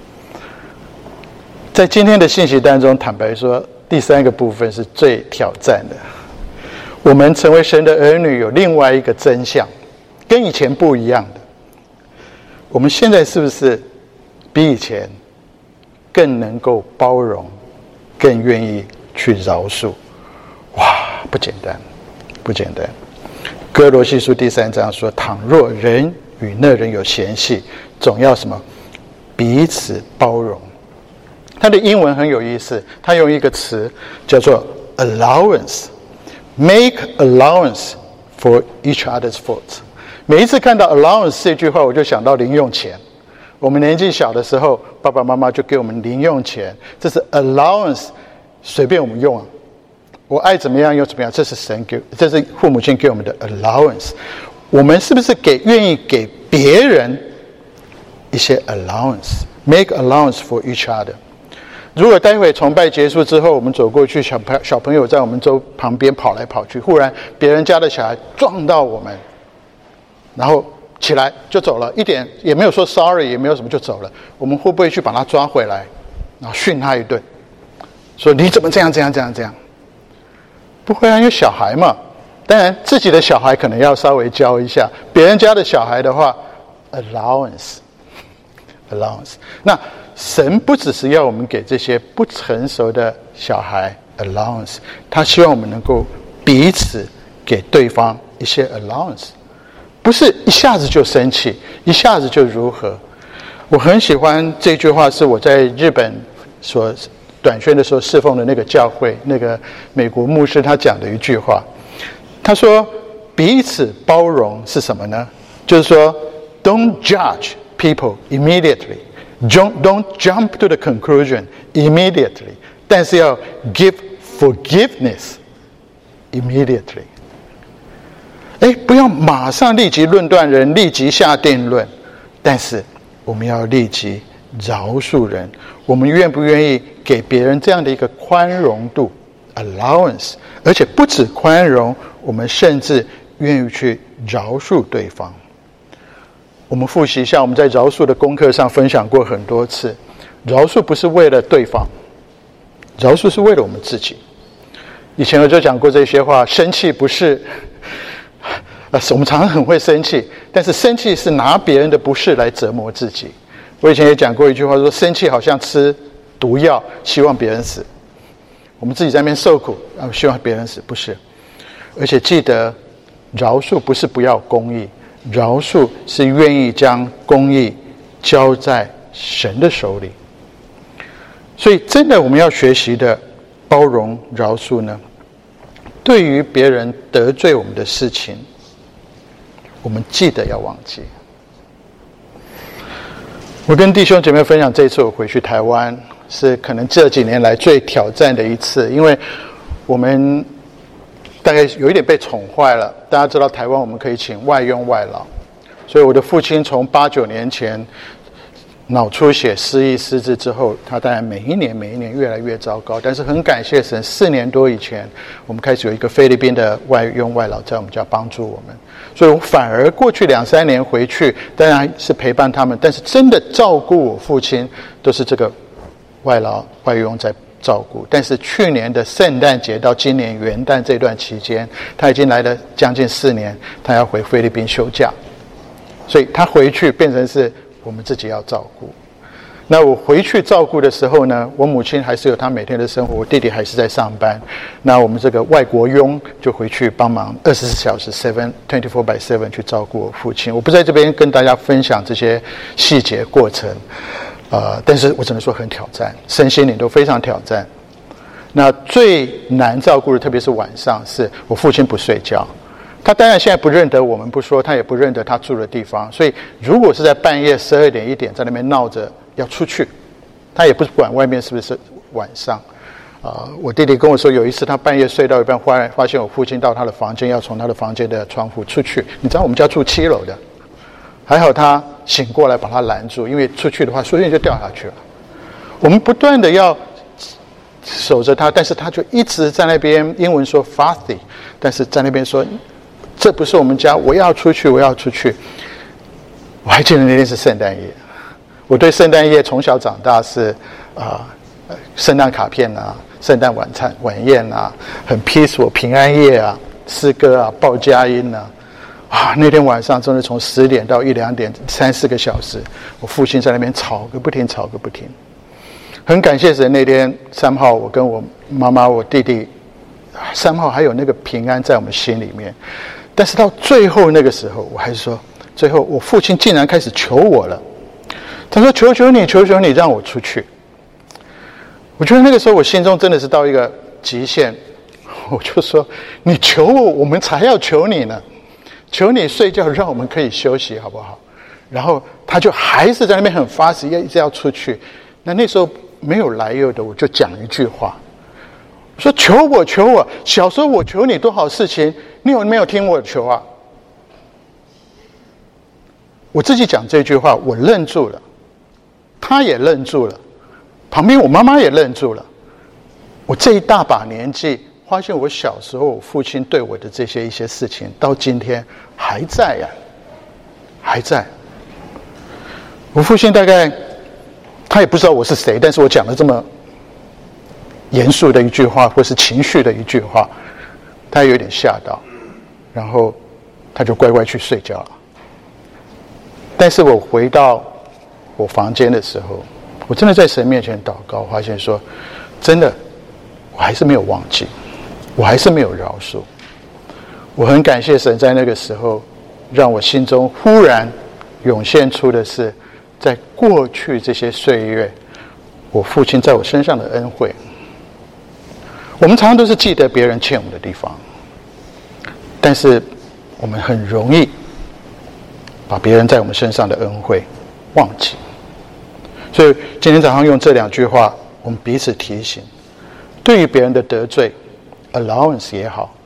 在今天的信息当中，坦白说，第三个部分是最挑战的。我们成为神的儿女有另外一个真相，跟以前不一样的。我们现在是不是比以前更能够包容，更愿意去饶恕？哇，不简单，不简单。哥罗西书第三章说，倘若人与那人有嫌隙，总要什么？彼此包容。它的英文很有意思，它用一个词叫做 allowance。Make allowance for each other's faults。 每一次看到 allowance 这句话，我就想到零用钱。我们年纪小的时候，爸爸妈妈就给我们零用钱，这是 allowance， 随便我们用啊，我爱怎么样用怎么样，这是神给，这是父母亲给我们的 allowance。 我们是不是给愿意给别人一些 allowance？ Make allowance for each other。如果待会崇拜结束之后，我们走过去，小朋小朋友在我们周旁边跑来跑去，忽然别人家的小孩撞到我们，然后起来就走了，一点也没有说 sorry， 也没有什么就走了，我们会不会去把他抓回来，然后训他一顿，说你怎么这样这样这样这样？不会啊，因为小孩嘛。当然自己的小孩可能要稍微教一下，别人家的小孩的话 allowance allowance。 那神不只是要我们给这些不成熟的小孩 allowance， 他希望我们能够彼此给对方一些 allowance， 不是一下子就生气，一下子就如何。我很喜欢这句话，是我在日本所短宣的时候侍奉的那个教会，那个美国牧师他讲的一句话。他说彼此包容是什么呢？就是说 don't judge people immediately，Don't, don't jump to the conclusion immediately， 但是要 give forgiveness immediately。哎，不要马上立即论断人，立即下定论，但是我们要立即饶恕人。我们愿不愿意给别人这样的一个宽容度 allowance？ 而且不止宽容，我们甚至愿意去饶恕对方。我们复习一下，我们在饶恕的功课上分享过很多次，饶恕不是为了对方，饶恕是为了我们自己。以前我就讲过这些话，生气不是呃，我们常常很会生气，但是生气是拿别人的不是来折磨自己。我以前也讲过一句话，说生气好像吃毒药，希望别人死。我们自己在那边受苦，然后希望别人死，不是。而且记得，饶恕不是不要公义，饶恕是愿意将公义交在神的手里。所以真的我们要学习的包容饶恕呢，对于别人得罪我们的事情，我们记得要忘记。我跟弟兄姐妹分享，这一次我回去台湾是可能这几年来最挑战的一次，因为我们大概有一点被宠坏了。大家知道台湾我们可以请外佣外劳，所以我的父亲从八九年前脑出血失忆失智之后，他当然每一年每一年越来越糟糕，但是很感谢神，四年多以前我们开始有一个菲律宾的外佣外劳在我们家帮助我们，所以我反而过去两三年回去当然是陪伴他们，但是真的照顾我父亲都是这个外劳外佣在照顾。但是去年的圣诞节到今年元旦这段期间，他已经来了将近四年，他要回菲律宾休假，所以他回去变成是我们自己要照顾。那我回去照顾的时候呢，我母亲还是有她每天的生活，我弟弟还是在上班。那我们这个外国佣就回去帮忙二十四小时 seven twenty four by seven 去照顾我父亲。我不在这边跟大家分享这些细节过程，呃，但是我只能说很挑战，身心灵都非常挑战。那最难照顾的，特别是晚上，是我父亲不睡觉。他当然现在不认得我们不说，他也不认得他住的地方，所以如果是在半夜十二点一点在那边闹着要出去，他也不管外面是不是晚上。呃，我弟弟跟我说，有一次他半夜睡到一半，忽然发现我父亲到他的房间，要从他的房间的窗户出去。你知道我们家住七楼的，还好他醒过来把他拦住，因为出去的话说不定就掉下去了。我们不断的要守着他，但是他就一直在那边，英文说 fasting， 但是在那边说这不是我们家，我要出去，我要出去。我还记得那天是圣诞夜，我对圣诞夜从小长大是啊，呃、圣诞卡片啊，圣诞晚餐晚宴啊，很 peaceful 平安夜啊，诗歌啊，报佳音啊。啊，那天晚上真的从十点到一两点，三四个小时，我父亲在那边吵个不停，吵个不停。很感谢神，那天三号我跟我妈妈、我弟弟，三号还有那个平安在我们心里面。但是到最后那个时候，我还是说，最后我父亲竟然开始求我了。他说：“求求你，求求你，让我出去。”我觉得那个时候我心中真的是到一个极限，我就说：“你求我，我们才要求你呢。求你睡觉，让我们可以休息，好不好？”然后他就还是在那边很发誓，一直要出去。那那时候没有来由的，我就讲一句话，我说：“求我，求我！小时候我求你多少事情，你有没有听我求啊？”我自己讲这句话，我愣住了，他也愣住了，旁边我妈妈也愣住了。我这一大把年纪，发现我小时候我父亲对我的这些一些事情，到今天还在呀、啊，还在。我父亲大概他也不知道我是谁，但是我讲了这么严肃的一句话，或是情绪的一句话，他有点吓到，然后他就乖乖去睡觉了。但是我回到我房间的时候，我真的在神面前祷告，发现说，真的，我还是没有忘记，我还是没有饶恕。我很感谢神，在那个时候，让我心中忽然涌现出的是，在过去这些岁月，我父亲在我身上的恩惠。我们常常都是记得别人欠我们的地方，但是我们很容易把别人在我们身上的恩惠忘记。所以今天早上用这两句话，我们彼此提醒，对于别人的得罪 allowance 也好，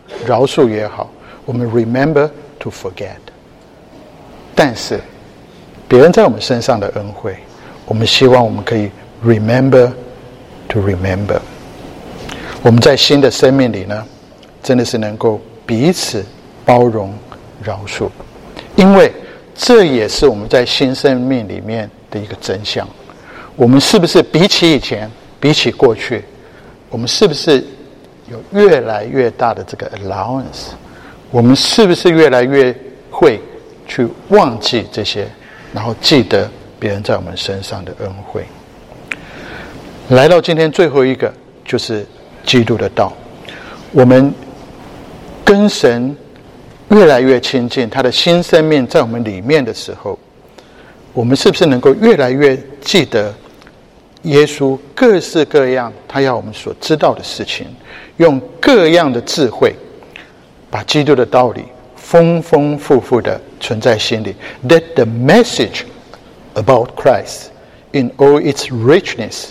饶恕也好，我们 remember to forget。但是别人在我们身上的恩惠，我们希望我们可以 remember to remember。我们在新的生命里呢，真的是能够彼此包容饶恕，因为这也是我们在新生命里面的一个真相。我们是不是比起以前，比起过去，我们是不是有越来越大的这个 allowance？ 我们是不是越来越会去忘记这些，然后记得别人在我们身上的恩惠？来到今天最后一个，就是基督的道。我们跟神越来越亲近，他的新生命在我们里面的时候，我们是不是能够越来越记得耶稣各式各样他要我们所知道的事情，用各样的智慧把基督的道理丰丰富富的存在心里。 Let the message about Christ in all its richness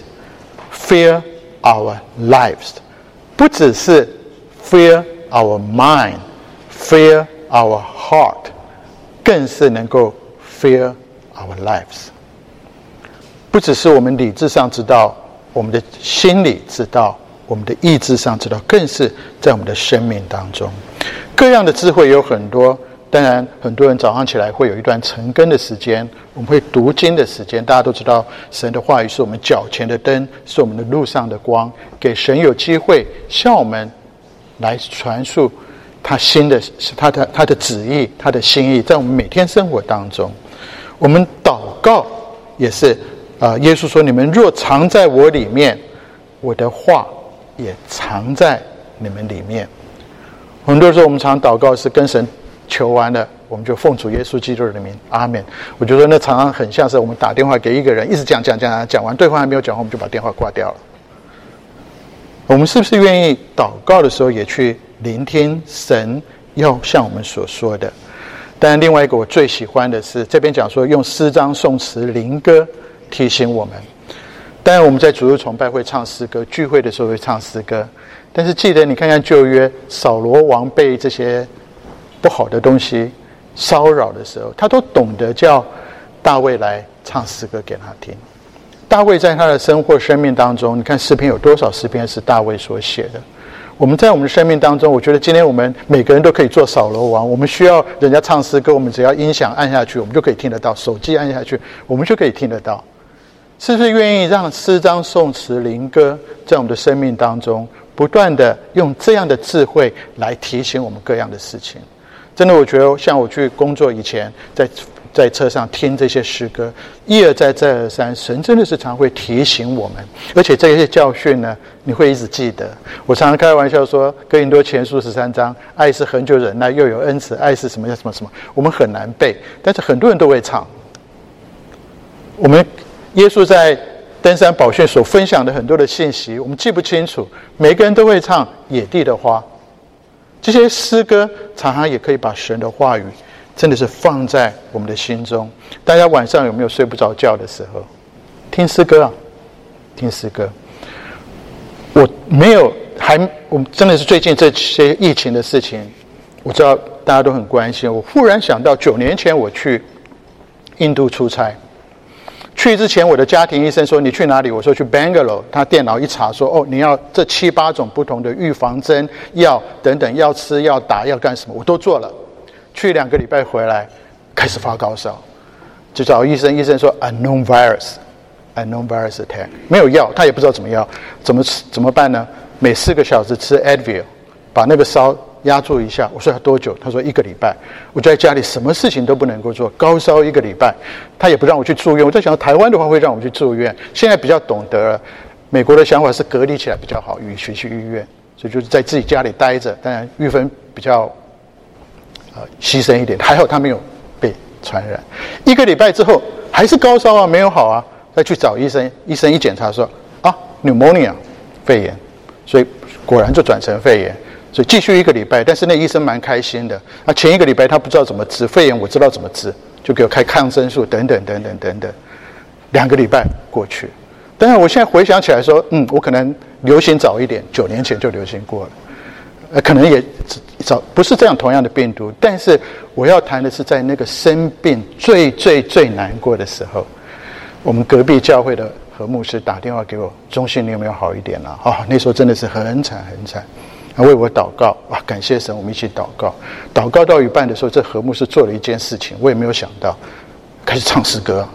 fill our lives， 不只是 fill our mind， fill our heart， 更是能够 fill our lives。 不只是我们理智上知道，我们的心里知道，我们的意志上知道，更是在我们的生命当中。各样的智慧有很多，当然很多人早上起来会有一段晨更的时间，我们会读经的时间。大家都知道神的话语是我们脚前的灯，是我们的路上的光，给神有机会向我们来传述他新的他的他的旨意，他的心意，在我们每天生活当中。我们祷告也是呃，耶稣说，你们若藏在我里面，我的话也藏在你们里面。很多时候我们常祷告是跟神求完了，我们就奉主耶稣基督的名，阿们。我觉得那常常很像是我们打电话给一个人，一直讲讲讲讲完，对方还没有讲完，我们就把电话挂掉了。我们是不是愿意祷告的时候也去聆听神要向我们所说的？当然另外一个我最喜欢的是这边讲说用诗章颂词灵歌提醒我们。当然我们在主日崇拜会唱诗歌，聚会的时候会唱诗歌，但是记得你看看旧约，扫罗王被这些不好的东西骚扰的时候，他都懂得叫大卫来唱诗歌给他听。大卫在他的生活生命当中，你看诗篇有多少诗篇是大卫所写的。我们在我们的生命当中，我觉得今天我们每个人都可以做扫罗王。我们需要人家唱诗歌，我们只要音响按下去，我们就可以听得到，手机按下去，我们就可以听得到。是不是愿意让诗章颂词灵歌在我们的生命当中不断的用这样的智慧来提醒我们各样的事情？真的，我觉得像我去工作以前，在在车上听这些诗歌，一而再再而三，神真的是常会提醒我们，而且这些教训呢，你会一直记得。我常常开玩笑说，哥林多前书十三章，爱是恒久忍耐，又有恩慈，爱是什么什么什么，我们很难背，但是很多人都会唱。我们耶稣在登山宝训所分享的很多的信息，我们记不清楚，每个人都会唱野地的花。这些诗歌常常也可以把神的话语真的是放在我们的心中。大家晚上有没有睡不着觉的时候听诗歌啊？听诗歌。我没有还我真的是最近这些疫情的事情，我知道大家都很关心。我忽然想到九年前我去印度出差，去之前我的家庭医生说你去哪里？我说去 Bangalore。 他电脑一查说，哦，你要这七八种不同的预防针药等等，要吃要打要干什么，我都做了。去两个礼拜回来开始发高烧，就找医生，医生说 unknown virus unknown virus attack， 没有药，他也不知道怎么药怎么怎么办呢？每四个小时吃 Advil， 把那个烧压住一下。我说要多久？他说一个礼拜。我就在家里什么事情都不能够做，高烧一个礼拜，他也不让我去住院。我在想台湾的话会让我去住院，现在比较懂得了，美国的想法是隔离起来比较好，与其去医院，所以就是在自己家里待着。当然玉芬比较呃牺牲一点，还好他没有被传染。一个礼拜之后还是高烧啊，没有好啊，再去找医生，医生一检查说啊 pneumonia 肺炎，所以果然就转成肺炎。所以继续一个礼拜，但是那医生蛮开心的。那前一个礼拜他不知道怎么治肺炎，我知道怎么治，就给我开抗生素等等等等等等。两个礼拜过去，当然我现在回想起来说，嗯，我可能流行早一点，九年前就流行过了。 呃，可能也找不是这样同样的病毒，但是我要谈的是在那个生病最最最难过的时候，我们隔壁教会的何牧师打电话给我，中信你有没有好一点啊？哦，那时候真的是很惨很惨，为我祷告啊，感谢神，我们一起祷告。祷告到一半的时候，这何牧师做了一件事情，我也没有想到，开始唱诗歌。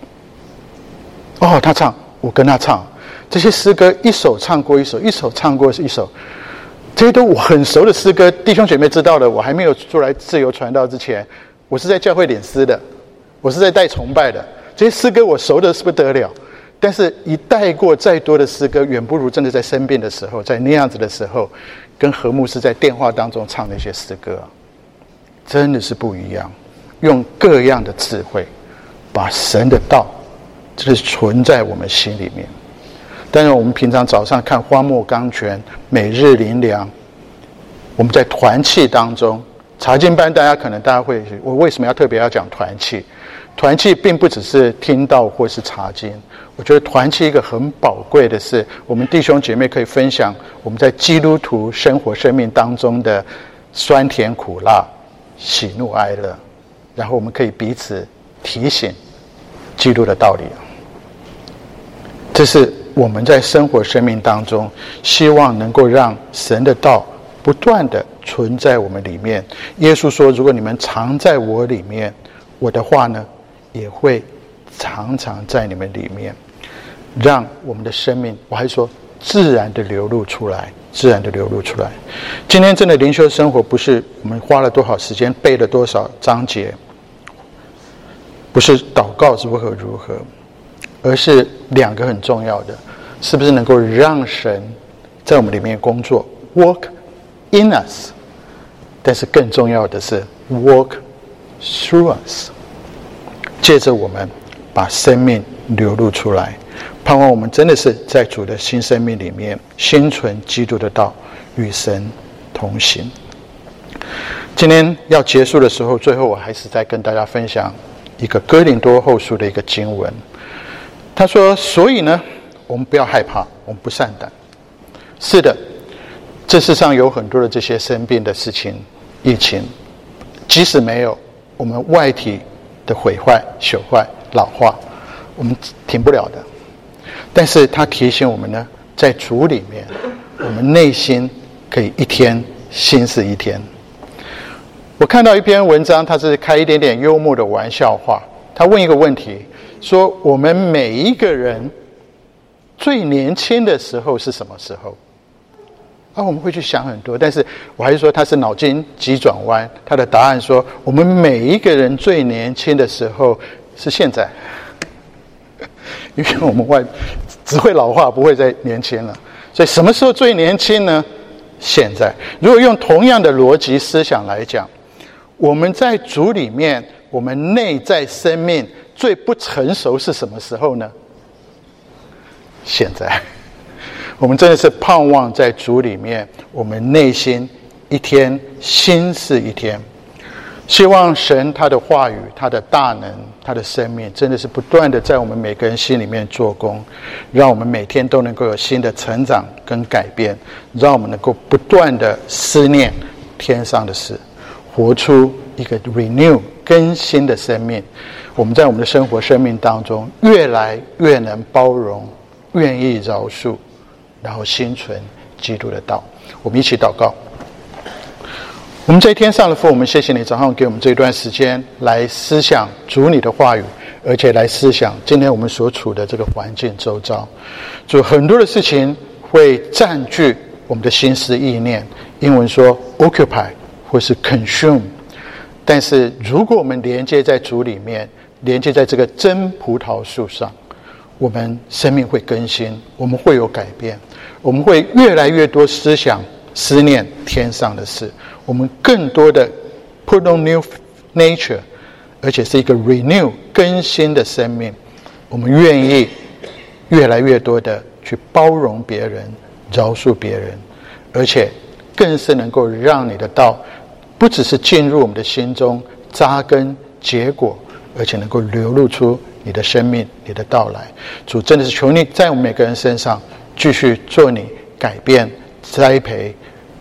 哦，他唱，我跟他唱，这些诗歌一首唱过一首，一首唱过一首。这些都我很熟的诗歌，弟兄姐妹知道的。我还没有出来自由传道之前，我是在教会领诗的，我是在带崇拜的。这些诗歌我熟的是不得了，但是一带过再多的诗歌，远不如真的在生病的时候，在那样子的时候，跟何牧师在电话当中唱那些诗歌，真的是不一样。用各样的智慧，把神的道，这是存在我们心里面。当然我们平常早上看花木钢泉，每日灵粮，我们在团契当中，查经班大家可能大家会，我为什么要特别要讲团契？团契并不只是听道或是查经，我觉得团契一个很宝贵的是，我们弟兄姐妹可以分享我们在基督徒生活生命当中的酸甜苦辣、喜怒哀乐，然后我们可以彼此提醒基督的道理。这是我们在生活生命当中希望能够让神的道不断的存在我们里面。耶稣说，如果你们常在我里面，我的话呢也会常常在你们里面，让我们的生命，我还说自然的流露出来，自然的流露出来。今天真的灵修生活不是我们花了多少时间背了多少章节，不是祷告如何如何，而是两个很重要的，是不是能够让神在我们里面工作 work in us， 但是更重要的是 work through us， 借着我们把生命流露出来，盼望我们真的是在主的新生命里面心存基督的道，与神同行。今天要结束的时候，最后我还是再跟大家分享一个哥林多后书的一个经文。他说，所以呢，我们不要害怕，我们不散胆。是的，这世上有很多的这些生病的事情，疫情，即使没有我们外体的毁坏、朽坏、老化，我们停不了的。但是他提醒我们呢，在主里面，我们内心可以一天新是一天。我看到一篇文章，他是开一点点幽默的玩笑话。他问一个问题，说我们每一个人最年轻的时候是什么时候？啊，我们会去想很多，但是我还是说他是脑筋急转弯。他的答案说，我们每一个人最年轻的时候是现在，因为我们外只会老化，不会再年轻了。所以什么时候最年轻呢？现在。如果用同样的逻辑思想来讲，我们在主里面，我们内在生命最不成熟是什么时候呢？现在。我们真的是盼望在主里面，我们内心一天新是一天。希望神他的话语、他的大能、他的生命，真的是不断的在我们每个人心里面做工，让我们每天都能够有新的成长跟改变，让我们能够不断的思念天上的事，活出一个 renew 更新的生命。我们在我们的生活生命当中，越来越能包容，愿意饶恕，然后心存基督的道。我们一起祷告。我们在天上的父，我们谢谢你早上给我们这段时间来思想主你的话语，而且来思想今天我们所处的这个环境周遭。主，很多的事情会占据我们的心思意念，英文说 occupy 或是 consume， 但是如果我们连接在主里面，连接在这个真葡萄树上，我们生命会更新，我们会有改变，我们会越来越多思想思念天上的事，我们更多的 put on new nature， 而且是一个 renew 更新的生命。我们愿意越来越多的去包容别人，饶恕别人，而且更是能够让你的道不只是进入我们的心中扎根结果，而且能够流露出你的生命，你的道来。主，真的是求你在我们每个人身上继续做你改变栽培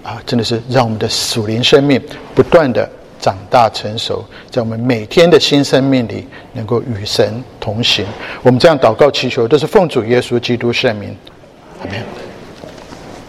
啊，真的是让我们的属灵生命不断的长大成熟，在我们每天的新生命里能够与神同行。我们这样祷告祈求，都是奉主耶稣基督圣名，阿们。